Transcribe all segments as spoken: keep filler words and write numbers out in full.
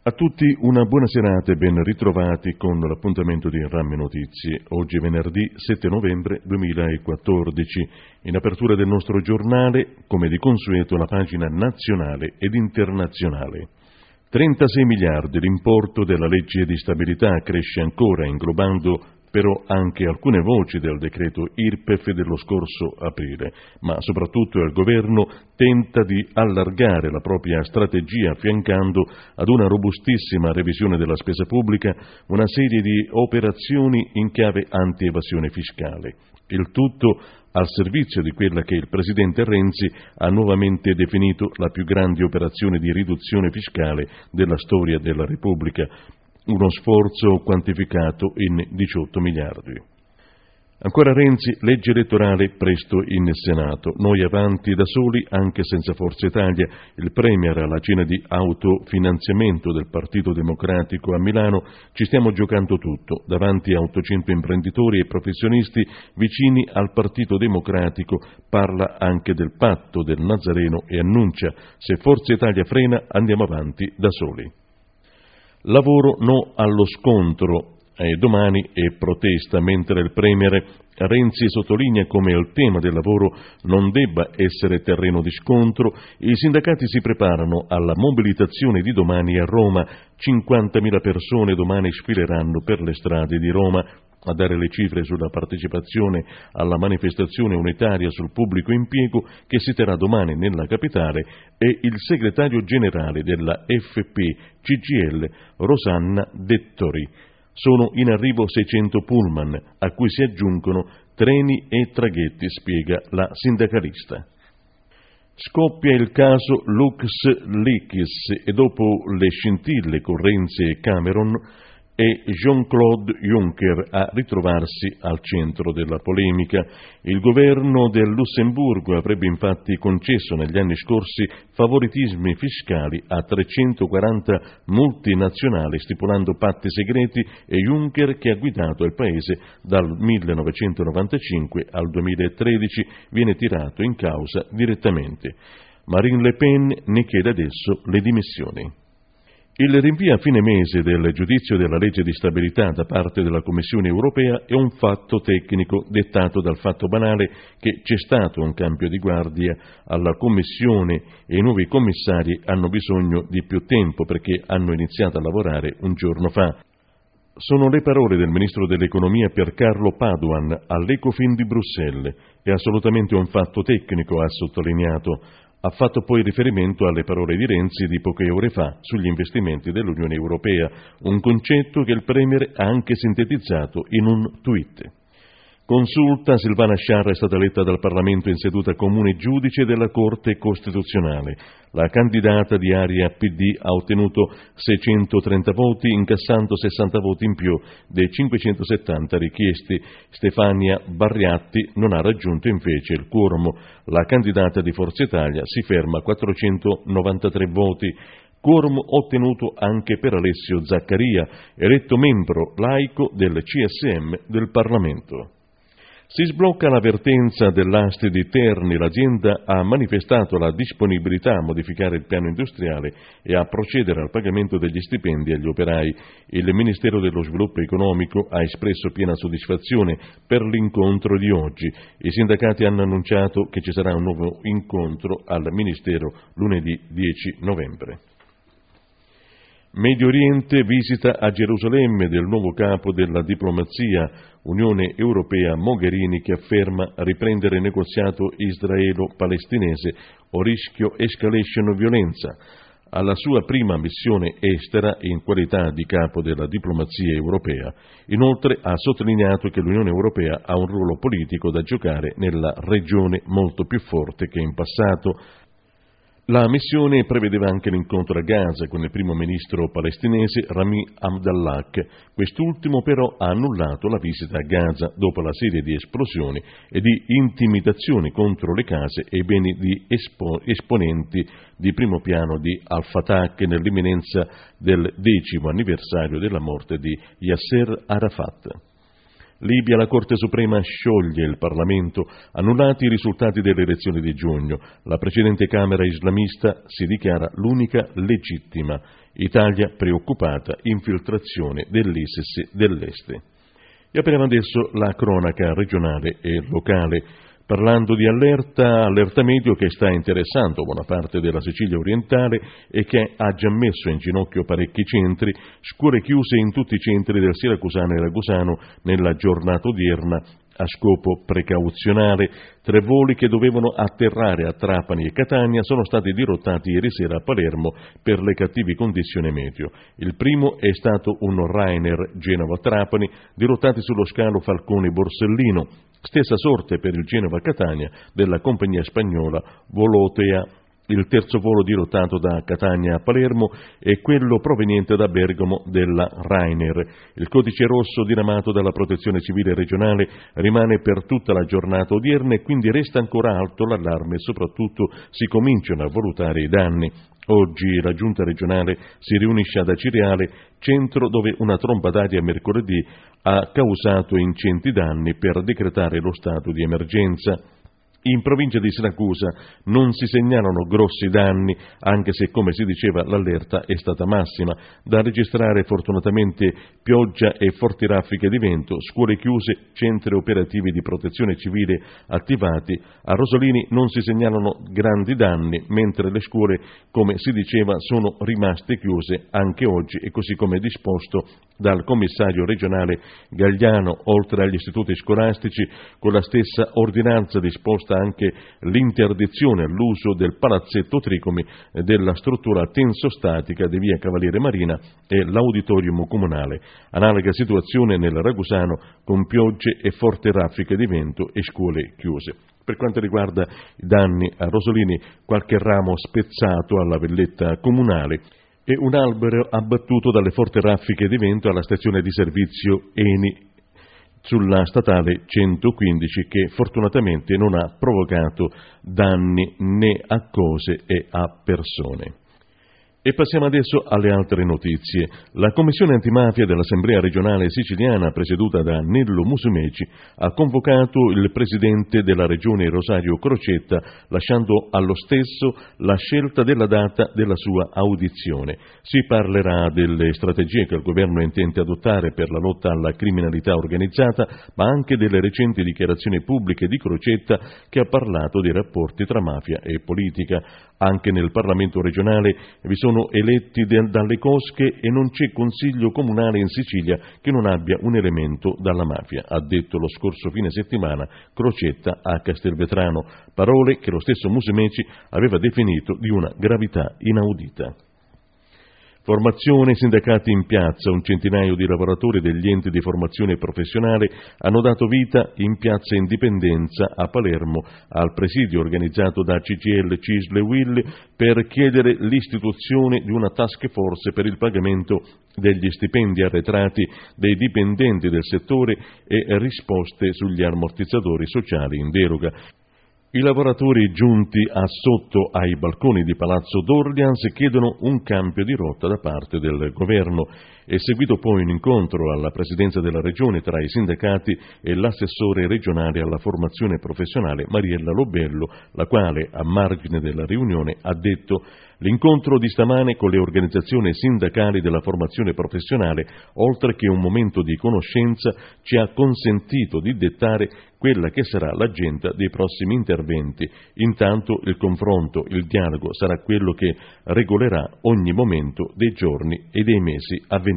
A tutti una buona serata e ben ritrovati con l'appuntamento di Ramme Notizie. Oggi è venerdì sette novembre duemilaquattordici. In apertura del nostro giornale, come di consueto, la pagina nazionale ed internazionale. trentasei miliardi l'importo della legge di stabilità, cresce ancora, inglobando però anche alcune voci del decreto I R P E F dello scorso aprile, ma soprattutto il governo tenta di allargare la propria strategia affiancando ad una robustissima revisione della spesa pubblica una serie di operazioni in chiave anti-evasione fiscale. Il tutto al servizio di quella che il presidente Renzi ha nuovamente definito la più grande operazione di riduzione fiscale della storia della Repubblica, uno sforzo quantificato in diciotto miliardi. Ancora Renzi, legge elettorale presto in Senato. Noi avanti da soli, anche senza Forza Italia. Il Premier alla cena di autofinanziamento del Partito Democratico a Milano. Ci stiamo giocando tutto, davanti a ottocento imprenditori e professionisti vicini al Partito Democratico. Parla anche del patto del Nazareno e annuncia: se Forza Italia frena, andiamo avanti da soli. Lavoro no allo scontro. E domani è protesta, mentre il Premier Renzi sottolinea come il tema del lavoro non debba essere terreno di scontro. I sindacati si preparano alla mobilitazione di domani a Roma. cinquantamila persone domani sfileranno per le strade di Roma. A dare le cifre sulla partecipazione alla manifestazione unitaria sul pubblico impiego che si terrà domani nella capitale è il segretario generale della F P C G I L, Rosanna Dettori. Sono in arrivo seicento pullman, a cui si aggiungono treni e traghetti, spiega la sindacalista. Scoppia il caso LuxLeaks e dopo le scintille con Renzi e Cameron è Jean-Claude Juncker a ritrovarsi al centro della polemica. Il governo del Lussemburgo avrebbe infatti concesso negli anni scorsi favoritismi fiscali a trecentoquaranta multinazionali, stipulando patti segreti, e Juncker, che ha guidato il paese dal millenovecentonovantacinque al duemilatredici, viene tirato in causa direttamente. Marine Le Pen ne chiede adesso le dimissioni. Il rinvio a fine mese del giudizio della legge di stabilità da parte della Commissione europea è un fatto tecnico dettato dal fatto banale che c'è stato un cambio di guardia alla Commissione e i nuovi commissari hanno bisogno di più tempo perché hanno iniziato a lavorare un giorno fa. Sono le parole del ministro dell'economia Piercarlo Padoan all'Ecofin di Bruxelles. È assolutamente un fatto tecnico, ha sottolineato. Ha fatto poi riferimento alle parole di Renzi di poche ore fa sugli investimenti dell'Unione Europea, un concetto che il Premier ha anche sintetizzato in un tweet. Consulta, Silvana Sciarra è stata eletta dal Parlamento in seduta comune giudice della Corte Costituzionale. La candidata di area P D ha ottenuto seicentotrenta voti, incassando sessanta voti in più dei cinquecentosettanta richiesti. Stefania Barriatti non ha raggiunto invece il quorum. La candidata di Forza Italia si ferma a quattrocentonovantatré voti. Quorum ottenuto anche per Alessio Zaccaria, eletto membro laico del C S M del Parlamento. Si sblocca la vertenza dell'Asti di Terni. L'azienda ha manifestato la disponibilità a modificare il piano industriale e a procedere al pagamento degli stipendi agli operai. Il Ministero dello Sviluppo Economico ha espresso piena soddisfazione per l'incontro di oggi. I sindacati hanno annunciato che ci sarà un nuovo incontro al Ministero lunedì dieci novembre. Medio Oriente, visita a Gerusalemme del nuovo capo della diplomazia Unione Europea Mogherini, che afferma riprendere il negoziato israelo-palestinese o rischio escalation violenza. Alla sua prima missione estera in qualità di capo della diplomazia europea. Inoltre ha sottolineato che l'Unione Europea ha un ruolo politico da giocare nella regione molto più forte che in passato. La missione prevedeva anche l'incontro a Gaza con il primo ministro palestinese Rami Abdallah. Quest'ultimo però ha annullato la visita a Gaza dopo la serie di esplosioni e di intimidazioni contro le case e i beni di espo- esponenti di primo piano di Al-Fatah nell'imminenza del decimo anniversario della morte di Yasser Arafat. Libia, la Corte Suprema scioglie il Parlamento, annullati i risultati delle elezioni di giugno. La precedente Camera islamista si dichiara l'unica legittima. Italia preoccupata, infiltrazione dell'ISIS dell'Est. E appena adesso la cronaca regionale e locale. Parlando di allerta, allerta medio che sta interessando buona parte della Sicilia orientale e che ha già messo in ginocchio parecchi centri, scuole chiuse in tutti i centri del Siracusano e Ragusano nella giornata odierna a scopo precauzionale. Tre voli che dovevano atterrare a Trapani e Catania sono stati dirottati ieri sera a Palermo per le cattive condizioni meteo. Il primo è stato un Ryanair Genova-Trapani, dirottati sullo scalo Falcone-Borsellino. Stessa sorte per il Genova-Catania della compagnia spagnola Volotea. Il terzo volo dirottato da Catania a Palermo è quello proveniente da Bergamo della Ryanair. Il codice rosso diramato dalla Protezione Civile regionale rimane per tutta la giornata odierna e quindi resta ancora alto l'allarme e soprattutto si cominciano a valutare i danni. Oggi la Giunta regionale si riunisce ad Acireale, centro dove una tromba d'aria mercoledì ha causato ingenti danni per decretare lo stato di emergenza. In provincia di Siracusa non si segnalano grossi danni, anche se, come si diceva, l'allerta è stata massima. Da registrare fortunatamente pioggia e forti raffiche di vento, scuole chiuse, centri operativi di protezione civile attivati. A Rosolini non si segnalano grandi danni, mentre le scuole, come si diceva, sono rimaste chiuse anche oggi e così come disposto dal commissario regionale Gagliano, oltre agli istituti scolastici, con la stessa ordinanza disposta anche l'interdizione all'uso del palazzetto Tricomi, della struttura tensostatica di via Cavaliere Marina e l'auditorium comunale. Analoga situazione nel Ragusano con piogge e forti raffiche di vento e scuole chiuse. Per quanto riguarda i danni a Rosolini, qualche ramo spezzato alla velletta comunale e un albero abbattuto dalle forti raffiche di vento alla stazione di servizio Eni sulla statale centoquindici, che fortunatamente non ha provocato danni né a cose e a persone. E passiamo adesso alle altre notizie. La Commissione Antimafia dell'Assemblea regionale siciliana, presieduta da Nello Musumeci, ha convocato il presidente della regione Rosario Crocetta, lasciando allo stesso la scelta della data della sua audizione. Si parlerà delle strategie che il governo intende adottare per la lotta alla criminalità organizzata, ma anche delle recenti dichiarazioni pubbliche di Crocetta, che ha parlato dei rapporti tra mafia e politica. Anche nel Parlamento regionale vi sono eletti de- dalle cosche e non c'è consiglio comunale in Sicilia che non abbia un elemento dalla mafia, ha detto lo scorso fine settimana Crocetta a Castelvetrano, parole che lo stesso Musumeci aveva definito di una gravità inaudita. Formazione, sindacati in piazza. Un centinaio di lavoratori degli enti di formazione professionale hanno dato vita in piazza Indipendenza a Palermo al presidio organizzato da C G I L, C I S L e U I L per chiedere l'istituzione di una task force per il pagamento degli stipendi arretrati dei dipendenti del settore e risposte sugli ammortizzatori sociali in deroga. I lavoratori giunti a sotto ai balconi di Palazzo d'Orleans chiedono un cambio di rotta da parte del governo. È seguito poi un incontro alla presidenza della regione tra i sindacati e l'assessore regionale alla formazione professionale Mariella Lobello, la quale, a margine della riunione, ha detto: l'incontro di stamane con le organizzazioni sindacali della formazione professionale, oltre che un momento di conoscenza, ci ha consentito di dettare quella che sarà l'agenda dei prossimi interventi. Intanto il confronto, il dialogo sarà quello che regolerà ogni momento dei giorni e dei mesi a venire.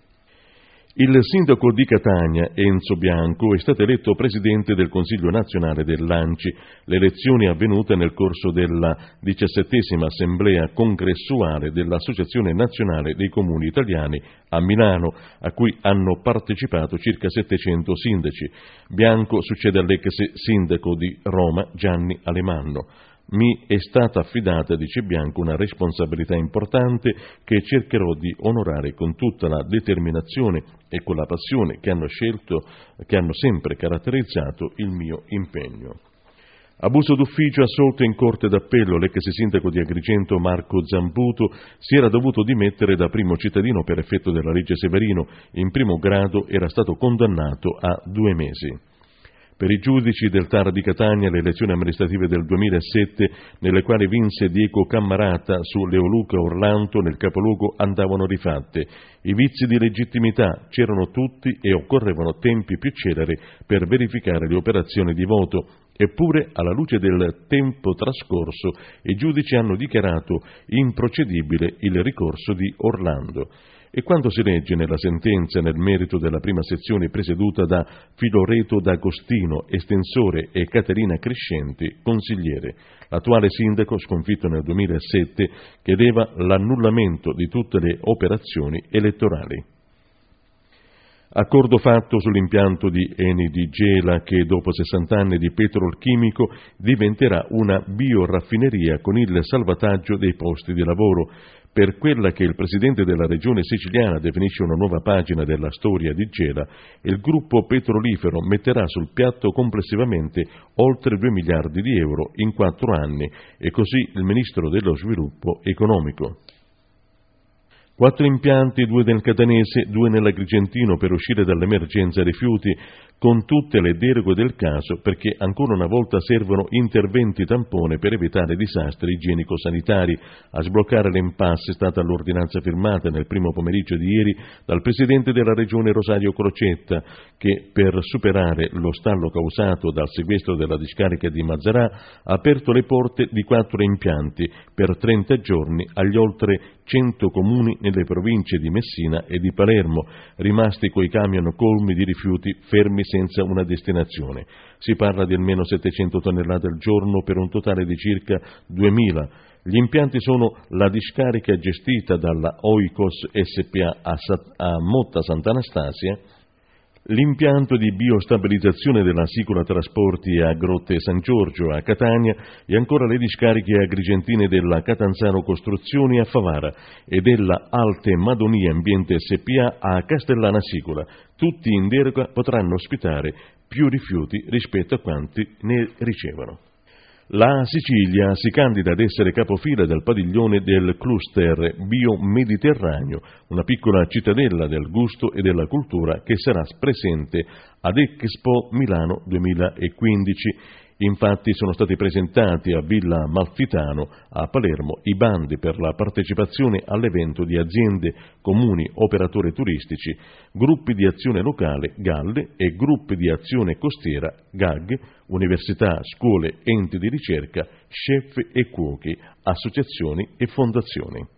Il sindaco di Catania, Enzo Bianco, è stato eletto presidente del Consiglio nazionale dell'A N C I. L'elezione è avvenuta nel corso della diciassettesima assemblea congressuale dell'Associazione Nazionale dei Comuni Italiani a Milano, a cui hanno partecipato circa settecento sindaci. Bianco succede all'ex sindaco di Roma, Gianni Alemanno. Mi è stata affidata, dice Bianco, una responsabilità importante che cercherò di onorare con tutta la determinazione e con la passione che hanno scelto, che hanno sempre caratterizzato il mio impegno. Abuso d'ufficio assolto in Corte d'Appello, l'ex sindaco di Agrigento Marco Zamputo si era dovuto dimettere da primo cittadino per effetto della legge Severino, in primo grado era stato condannato a due mesi. Per i giudici del T A R di Catania le elezioni amministrative del duemilasette, nelle quali vinse Diego Cammarata su Leoluca Orlanto nel capoluogo, andavano rifatte. I vizi di legittimità c'erano tutti e occorrevano tempi più celeri per verificare le operazioni di voto. Eppure, alla luce del tempo trascorso, i giudici hanno dichiarato improcedibile il ricorso di Orlando. E quando si legge nella sentenza nel merito della prima sezione presieduta da Filoreto D'Agostino, estensore, e Caterina Crescenti, consigliere, l'attuale sindaco, sconfitto nel duemilasette, chiedeva l'annullamento di tutte le operazioni elettorali. Accordo fatto sull'impianto di Eni di Gela che dopo sessanta anni di petrolchimico diventerà una bioraffineria con il salvataggio dei posti di lavoro. Per quella che il presidente della regione siciliana definisce una nuova pagina della storia di Gela, il gruppo petrolifero metterà sul piatto complessivamente oltre due miliardi di euro in quattro anni, e così il ministro dello sviluppo economico. Quattro impianti, due nel Catanese, due nell'Agrigentino per uscire dall'emergenza rifiuti, con tutte le deroghe del caso, perché ancora una volta servono interventi tampone per evitare disastri igienico-sanitari. A sbloccare l'impasse è stata l'ordinanza firmata nel primo pomeriggio di ieri dal presidente della regione Rosario Crocetta, che per superare lo stallo causato dal sequestro della discarica di Mazzarà ha aperto le porte di quattro impianti per trenta giorni agli oltre cento comuni nelle province di Messina e di Palermo, rimasti coi camion colmi di rifiuti fermi senza una destinazione. Si parla di almeno settecento tonnellate al giorno per un totale di circa duemila. Gli impianti sono la discarica gestita dalla Oikos S P A a, a Motta Sant'Anastasia, l'impianto di biostabilizzazione della Sicola Trasporti a Grotte San Giorgio a Catania e ancora le discariche agrigentine della Catanzaro Costruzioni a Favara e della Alte Madonia Ambiente S P A a Castellana Sicola. Tutti in deroga potranno ospitare più rifiuti rispetto a quanti ne ricevono. La Sicilia si candida ad essere capofila del padiglione del cluster bio-mediterraneo, una piccola cittadella del gusto e della cultura che sarà presente ad Expo Milano duemilaquindici. Infatti sono stati presentati a Villa Amalfitano a Palermo i bandi per la partecipazione all'evento di aziende, comuni, operatori turistici, gruppi di azione locale G A L e gruppi di azione costiera G A G, università, scuole, enti di ricerca, chef e cuochi, associazioni e fondazioni.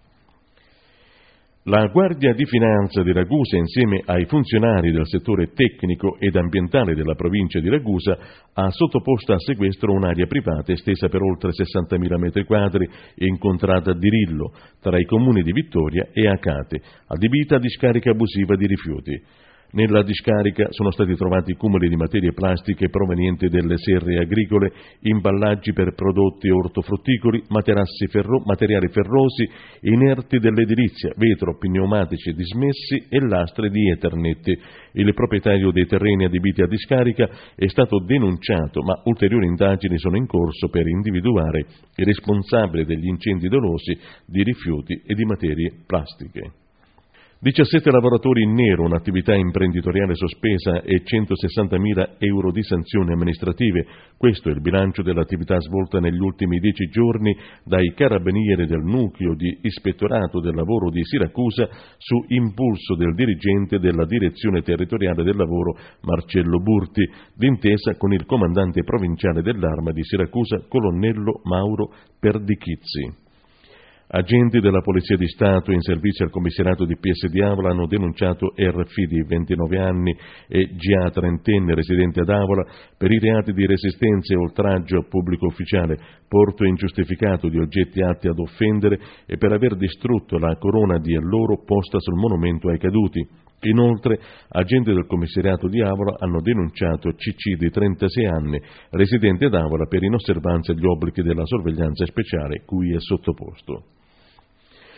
La Guardia di Finanza di Ragusa, insieme ai funzionari del settore tecnico ed ambientale della provincia di Ragusa, ha sottoposto a sequestro un'area privata estesa per oltre sessantamila metri quadri e incontrata a Dirillo, tra i comuni di Vittoria e Acate, adibita a discarica abusiva di rifiuti. Nella discarica sono stati trovati cumuli di materie plastiche provenienti dalle serre agricole, imballaggi per prodotti ortofrutticoli, materassi ferro, materiali ferrosi, inerti dell'edilizia, vetro, pneumatici dismessi e lastre di Ethernet. Il proprietario dei terreni adibiti a discarica è stato denunciato, ma ulteriori indagini sono in corso per individuare i responsabili degli incendi dolosi di rifiuti e di materie plastiche. diciassette lavoratori in nero, un'attività imprenditoriale sospesa e centosessantamila euro di sanzioni amministrative. Questo è il bilancio dell'attività svolta negli ultimi dieci giorni dai carabinieri del nucleo di ispettorato del lavoro di Siracusa su impulso del dirigente della direzione territoriale del lavoro Marcello Burti, d'intesa con il comandante provinciale dell'Arma di Siracusa, colonnello Mauro Perdichizzi. Agenti della Polizia di Stato in servizio al commissariato di P S di Avola hanno denunciato R F di ventinove anni e G A trentenne residente ad Avola per i reati di resistenza e oltraggio a pubblico ufficiale, porto ingiustificato di oggetti atti ad offendere e per aver distrutto la corona di alloro posta sul monumento ai caduti. Inoltre, agenti del commissariato di Avola hanno denunciato C C di trentasei anni, residente ad Avola, per inosservanza agli obblighi della sorveglianza speciale cui è sottoposto.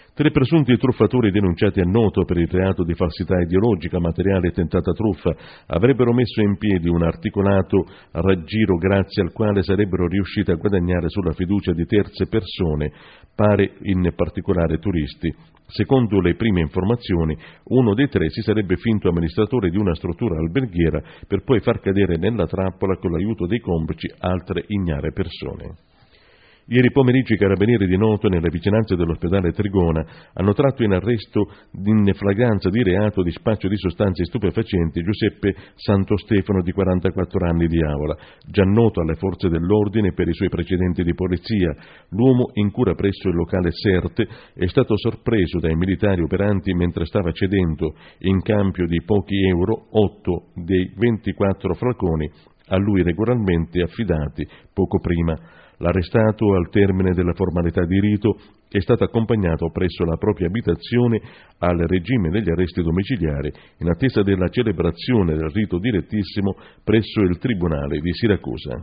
Tre presunti truffatori denunciati a Noto per il reato di falsità ideologica, materiale e tentata truffa avrebbero messo in piedi un articolato raggiro grazie al quale sarebbero riusciti a guadagnare sulla fiducia di terze persone, pare in particolare turisti. Secondo le prime informazioni, uno dei tre si sarebbe finto amministratore di una struttura alberghiera per poi far cadere nella trappola con l'aiuto dei complici altre ignare persone. Ieri pomeriggio i carabinieri di Noto, nelle vicinanze dell'ospedale Trigona, hanno tratto in arresto in flagranza di reato di spaccio di sostanze stupefacenti Giuseppe Santostefano, di quarantaquattro anni, di Avola, già noto alle forze dell'ordine per i suoi precedenti di polizia. L'uomo, in cura presso il locale Serte, è stato sorpreso dai militari operanti mentre stava cedendo, in cambio di pochi euro, otto dei ventiquattro flaconi a lui regolarmente affidati poco prima. L'arrestato, al termine della formalità di rito, è stato accompagnato presso la propria abitazione al regime degli arresti domiciliari in attesa della celebrazione del rito direttissimo presso il Tribunale di Siracusa.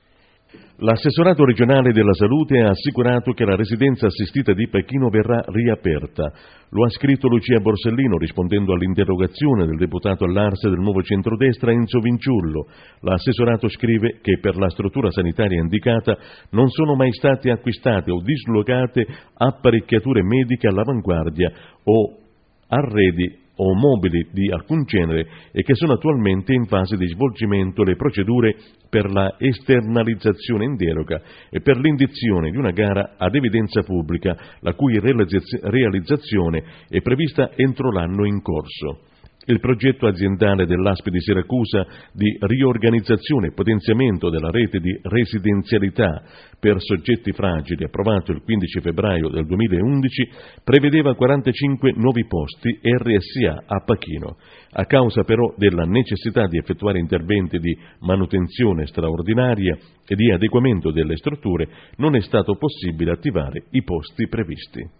L'assessorato regionale della salute ha assicurato che la residenza assistita di Pachino verrà riaperta. Lo ha scritto Lucia Borsellino rispondendo all'interrogazione del deputato all'Arse del Nuovo Centrodestra Enzo Vinciullo. L'assessorato scrive che per la struttura sanitaria indicata non sono mai state acquistate o dislocate apparecchiature mediche all'avanguardia o arredi o mobili di alcun genere e che sono attualmente in fase di svolgimento le procedure per la esternalizzazione in deroga e per l'indizione di una gara ad evidenza pubblica, la cui realizzazione è prevista entro l'anno in corso. Il progetto aziendale dell'A S P di Siracusa di riorganizzazione e potenziamento della rete di residenzialità per soggetti fragili, approvato il quindici febbraio del duemilaundici, prevedeva quarantacinque nuovi posti R S A a Pachino. A causa però della necessità di effettuare interventi di manutenzione straordinaria e di adeguamento delle strutture, non è stato possibile attivare i posti previsti.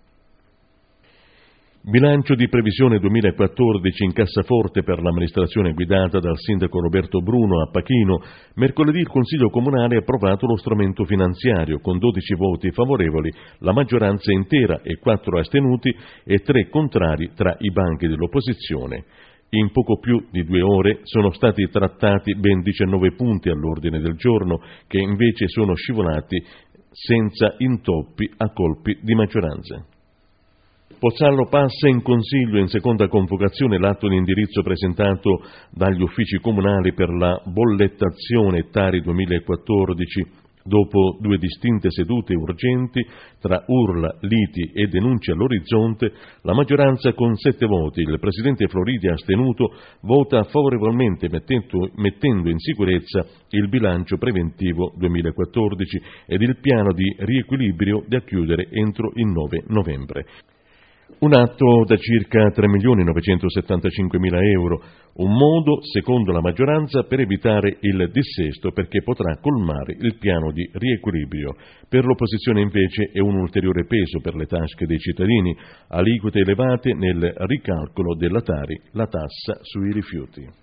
Bilancio di previsione duemilaquattordici in cassaforte per l'amministrazione guidata dal sindaco Roberto Bruno a Pachino. Mercoledì il Consiglio Comunale ha approvato lo strumento finanziario con dodici voti favorevoli, la maggioranza intera e quattro astenuti e tre contrari tra i banchi dell'opposizione. In poco più di due ore sono stati trattati ben diciannove punti all'ordine del giorno, che invece sono scivolati senza intoppi a colpi di maggioranza. Pozzallo passa in Consiglio in seconda convocazione l'atto di indirizzo presentato dagli uffici comunali per la bollettazione Tari duemilaquattordici. Dopo due distinte sedute urgenti, tra urla, liti e denunce all'orizzonte, la maggioranza con sette voti, il presidente Floridi astenuto, vota favorevolmente mettendo, mettendo in sicurezza il bilancio preventivo duemilaquattordici ed il piano di riequilibrio da chiudere entro il nove novembre. Un atto da circa tre milioni novecentosettantacinquemila euro, un modo, secondo la maggioranza, per evitare il dissesto perché potrà colmare il piano di riequilibrio. Per l'opposizione invece è un ulteriore peso per le tasche dei cittadini, aliquote elevate nel ricalcolo della Tari, la tassa sui rifiuti.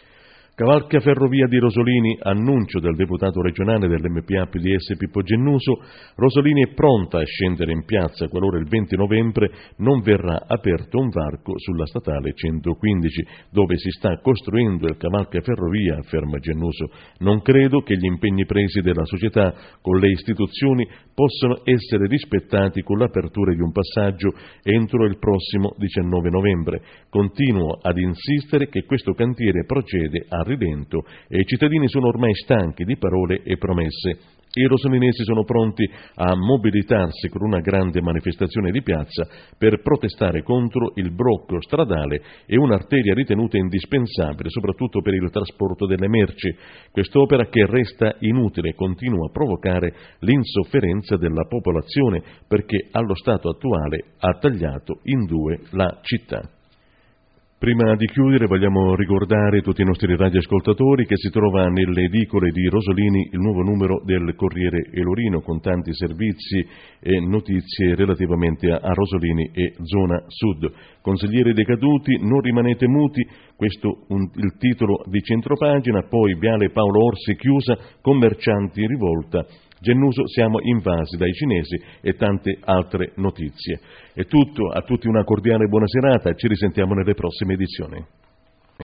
Cavalca Ferrovia di Rosolini, annuncio del deputato regionale dell'M P A P D S Pippo Gennuso. Rosolini è pronta a scendere in piazza qualora il venti novembre non verrà aperto un varco sulla statale centoquindici, dove si sta costruendo il Cavalca Ferrovia, afferma Gennuso. Non credo che gli impegni presi dalla società con le istituzioni possano essere rispettati con l'apertura di un passaggio entro il prossimo diciannove novembre. Continuo ad insistere che questo cantiere procede a rilento e i cittadini sono ormai stanchi di parole e promesse. I rosolinesi sono pronti a mobilitarsi con una grande manifestazione di piazza per protestare contro il blocco stradale e un'arteria ritenuta indispensabile soprattutto per il trasporto delle merci. Quest'opera, che resta inutile, continua a provocare l'insofferenza della popolazione perché allo stato attuale ha tagliato in due la città. Prima di chiudere vogliamo ricordare tutti i nostri radioascoltatori che si trova nelle edicole di Rosolini il nuovo numero del Corriere Elorino con tanti servizi e notizie relativamente a Rosolini e zona sud. Consiglieri decaduti, non rimanete muti, questo un, il titolo di centropagina. Poi Viale Paolo Orsi chiusa, commercianti in rivolta. Gennuso siamo invasi dai cinesi e tante altre notizie. È tutto, a tutti una cordiale buona serata, ci risentiamo nelle prossime edizioni.